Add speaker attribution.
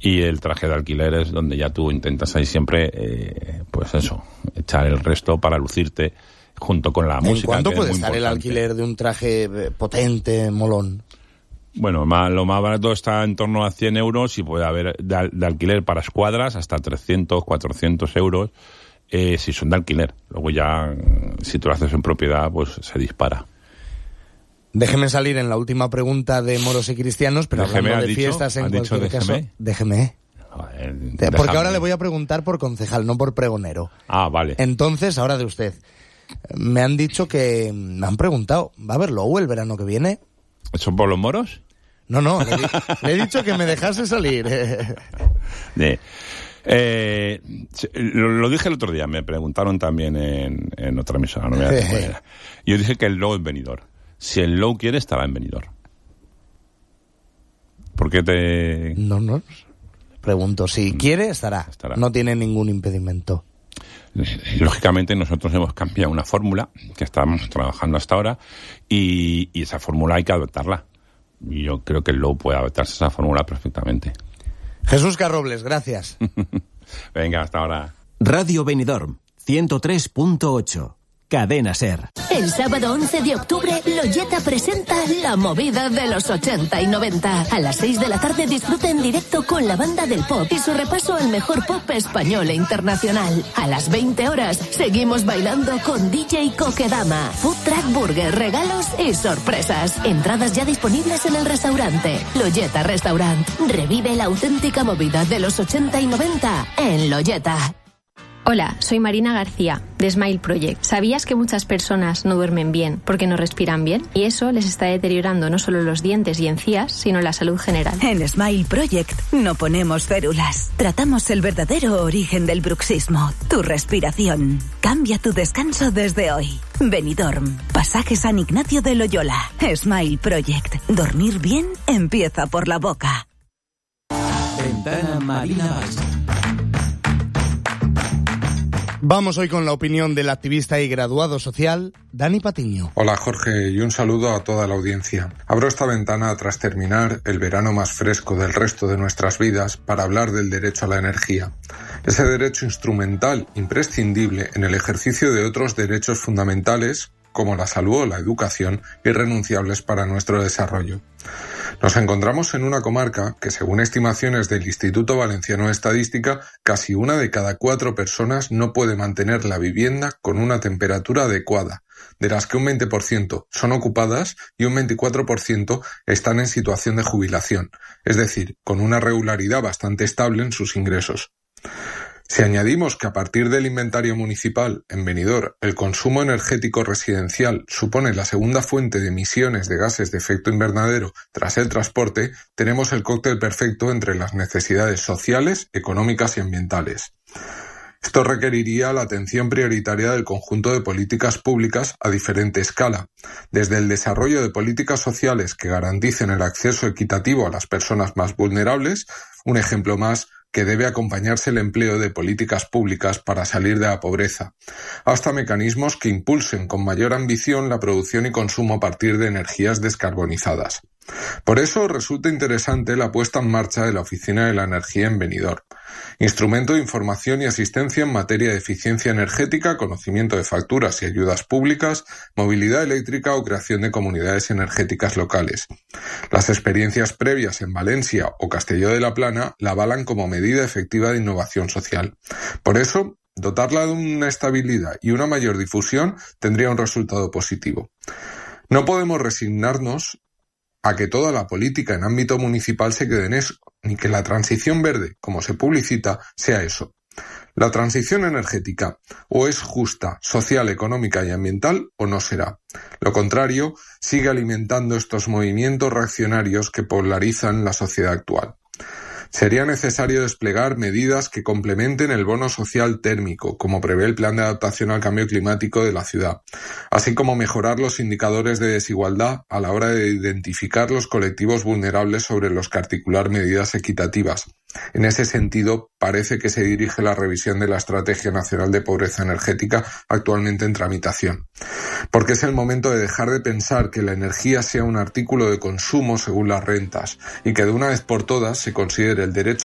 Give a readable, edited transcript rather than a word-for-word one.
Speaker 1: Y el traje de alquiler es donde ya tú intentas ahí siempre, pues eso, echar el resto para lucirte junto con la música.
Speaker 2: ¿En cuánto puede estar el alquiler de un traje potente, molón?
Speaker 1: Bueno, lo más barato está en torno a 100 euros y puede haber de alquiler para escuadras hasta 300, 400 euros si son de alquiler. Luego ya, si tú lo haces en propiedad, pues se dispara.
Speaker 2: Déjeme salir en la última pregunta de Moros y Cristianos, pero hablando de fiestas en cualquier caso... Déjeme.
Speaker 1: Joder,
Speaker 2: porque ahora le voy a preguntar por concejal, no por pregonero.
Speaker 1: Ah, vale.
Speaker 2: Entonces, ahora de usted. Me han preguntado, ¿va a haber Low el verano que viene?
Speaker 1: ¿Son por los moros?
Speaker 2: No, le he dicho que me dejase salir.
Speaker 1: Lo dije el otro día, me preguntaron también en otra emisora, no me voy a decir cuál era. Yo dije que el Low es Benidorm. Si el Low quiere, estará en Benidorm. ¿Por qué te...?
Speaker 2: No. Pregunto, si quiere, estará. No tiene ningún impedimento.
Speaker 1: Lógicamente nosotros hemos cambiado una fórmula que estábamos trabajando hasta ahora y esa fórmula hay que adoptarla. Y yo creo que el Low puede adoptarse esa fórmula perfectamente.
Speaker 2: Jesús Carrobles, gracias.
Speaker 1: Venga, hasta ahora.
Speaker 3: Radio Benidorm, 103.8. Cadena SER.
Speaker 4: El sábado 11 de octubre, Loyeta presenta La Movida de los 80 y 90. A las 6 de la tarde disfruta en directo con la banda del pop y su repaso al mejor pop español e internacional. A las 20 horas, seguimos bailando con DJ Coquedama. Food Truck Burger, regalos y sorpresas. Entradas ya disponibles en el restaurante. Loyeta Restaurant. Revive la auténtica movida de los 80 y 90 en Loyeta.
Speaker 5: Hola, soy Marina García, de Smile Project. ¿Sabías que muchas personas no duermen bien porque no respiran bien? Y eso les está deteriorando no solo los dientes y encías, sino la salud general.
Speaker 6: En Smile Project no ponemos férulas. Tratamos el verdadero origen del bruxismo, tu respiración. Cambia tu descanso desde hoy. Benidorm, Pasaje San Ignacio de Loyola. Smile Project. Dormir bien empieza por la boca.
Speaker 3: Ventana Marina Baixa.
Speaker 2: Vamos hoy con la opinión del activista y graduado social, Dani Patiño.
Speaker 7: Hola Jorge, y un saludo a toda la audiencia. Abro esta ventana tras terminar el verano más fresco del resto de nuestras vidas para hablar del derecho a la energía. Ese derecho instrumental, imprescindible en el ejercicio de otros derechos fundamentales, como la salud o la educación, irrenunciables para nuestro desarrollo. Nos encontramos en una comarca que, según estimaciones del Instituto Valenciano de Estadística, casi 1 de cada 4 personas no puede mantener la vivienda con una temperatura adecuada, de las que un 20% son ocupadas y un 24% están en situación de jubilación, es decir, con una regularidad bastante estable en sus ingresos. Si añadimos que a partir del inventario municipal en Benidorm el consumo energético residencial supone la segunda fuente de emisiones de gases de efecto invernadero tras el transporte, tenemos el cóctel perfecto entre las necesidades sociales, económicas y ambientales. Esto requeriría la atención prioritaria del conjunto de políticas públicas a diferente escala, desde el desarrollo de políticas sociales que garanticen el acceso equitativo a las personas más vulnerables, un ejemplo más que debe acompañarse el empleo de políticas públicas para salir de la pobreza, hasta mecanismos que impulsen con mayor ambición la producción y consumo a partir de energías descarbonizadas. Por eso resulta interesante la puesta en marcha de la Oficina de la Energía en Benidorm, instrumento de información y asistencia en materia de eficiencia energética, conocimiento de facturas y ayudas públicas, movilidad eléctrica o creación de comunidades energéticas locales. Las experiencias previas en Valencia o Castelló de la Plana la avalan como medida efectiva de innovación social. Por eso, dotarla de una estabilidad y una mayor difusión tendría un resultado positivo. No podemos resignarnos a que toda la política en ámbito municipal se quede en eso, ni que la transición verde, como se publicita, sea eso. La transición energética o es justa, social, económica y ambiental o no será. Lo contrario, sigue alimentando estos movimientos reaccionarios que polarizan la sociedad actual. Sería necesario desplegar medidas que complementen el bono social térmico, como prevé el Plan de Adaptación al Cambio Climático de la ciudad, así como mejorar los indicadores de desigualdad a la hora de identificar los colectivos vulnerables sobre los que articular medidas equitativas. En ese sentido, parece que se dirige la revisión de la Estrategia Nacional de Pobreza Energética actualmente en tramitación. Porque es el momento de dejar de pensar que la energía sea un artículo de consumo según las rentas y que de una vez por todas se considere el derecho